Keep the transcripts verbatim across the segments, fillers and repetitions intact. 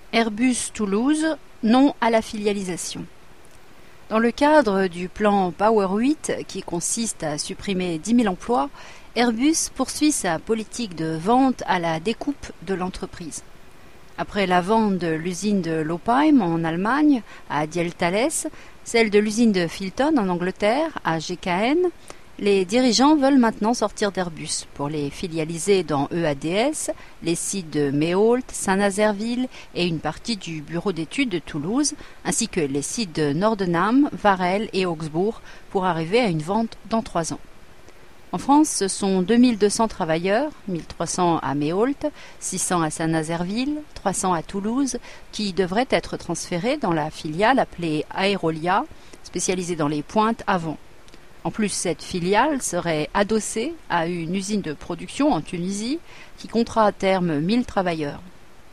Airbus Toulouse, non à la filialisation. Dans le cadre du plan Power huit, qui consiste à supprimer dix mille emplois, Airbus poursuit sa politique de vente à la découpe de l'entreprise. Après la vente de l'usine de Lopheim en Allemagne à Diel-Thales, celle de l'usine de Filton en Angleterre à G K N, les dirigeants veulent maintenant sortir d'Airbus pour les filialiser dans E A D S, les sites de Méault, Saint-Nazaireville et une partie du bureau d'études de Toulouse, ainsi que les sites de Nordenham, Varel et Augsbourg pour arriver à une vente dans trois ans. En France, ce sont deux mille deux cents travailleurs, mille trois cents à Méault, six cents à Saint-Nazaireville, trois cents à Toulouse, qui devraient être transférés dans la filiale appelée Aerolia, spécialisée dans les pointes à vent. En plus, cette filiale serait adossée à une usine de production en Tunisie qui comptera à terme mille travailleurs.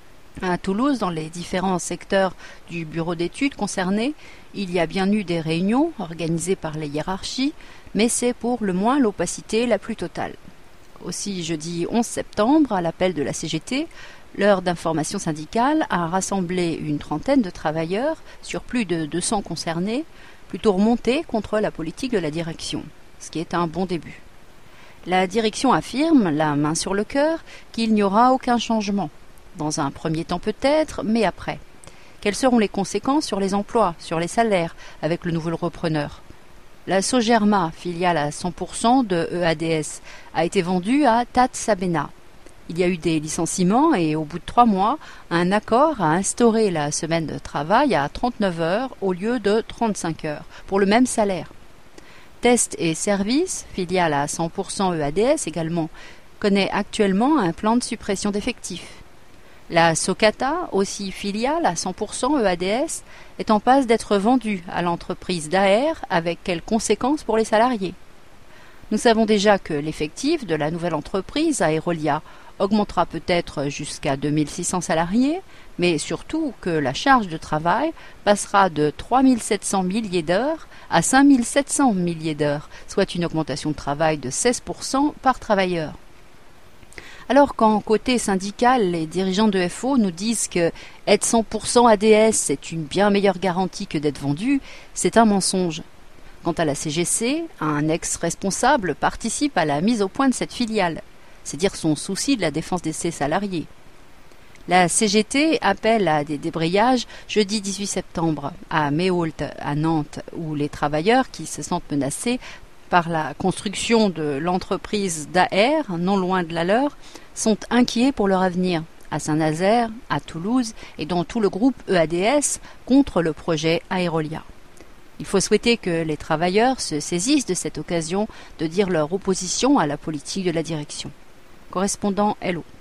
À Toulouse, dans les différents secteurs du bureau d'études concernés, il y a bien eu des réunions organisées par les hiérarchies, mais c'est pour le moins l'opacité la plus totale. Aussi, jeudi onze septembre, à l'appel de la C G T, l'heure d'information syndicale a rassemblé une trentaine de travailleurs sur plus de deux cents concernés, plutôt remontés contre la politique de la direction, ce qui est un bon début. La direction affirme, la main sur le cœur, qu'il n'y aura aucun changement. Dans un premier temps peut-être, mais après. Quelles seront les conséquences sur les emplois, sur les salaires, avec le nouveau repreneur ? La Sogerma, filiale à cent pour cent de E A D S, a été vendue à Tat Sabena. Il y a eu des licenciements et au bout de trois mois, un accord a instauré la semaine de travail à trente-neuf heures au lieu de trente-cinq heures, pour le même salaire. Test et Services, filiale à cent pour cent E A D S également, connaît actuellement un plan de suppression d'effectifs. La Socata, aussi filiale à cent pour cent E A D S, est en passe d'être vendue à l'entreprise Daher avec quelles conséquences pour les salariés. Nous savons déjà que l'effectif de la nouvelle entreprise, Aerolia, augmentera peut-être jusqu'à deux mille six cents salariés, mais surtout que la charge de travail passera de trois mille sept cents milliers d'heures à cinq mille sept cents milliers d'heures, soit une augmentation de travail de seize pour cent par travailleur. Alors qu'en côté syndical, les dirigeants de F O nous disent que être cent pour cent A D S est une bien meilleure garantie que d'être vendu, c'est un mensonge. Quant à la C G C, un ex-responsable participe à la mise au point de cette filiale. C'est dire son souci de la défense de ses salariés. La C G T appelle à des débrayages jeudi dix-huit septembre à Méault, à Nantes, où les travailleurs qui se sentent menacés par la construction de l'entreprise Daher, non loin de la leur, sont inquiets pour leur avenir, à Saint-Nazaire, à Toulouse et dans tout le groupe E A D S contre le projet Aerolia. Il faut souhaiter que les travailleurs se saisissent de cette occasion de dire leur opposition à la politique de la direction. Correspondant L O.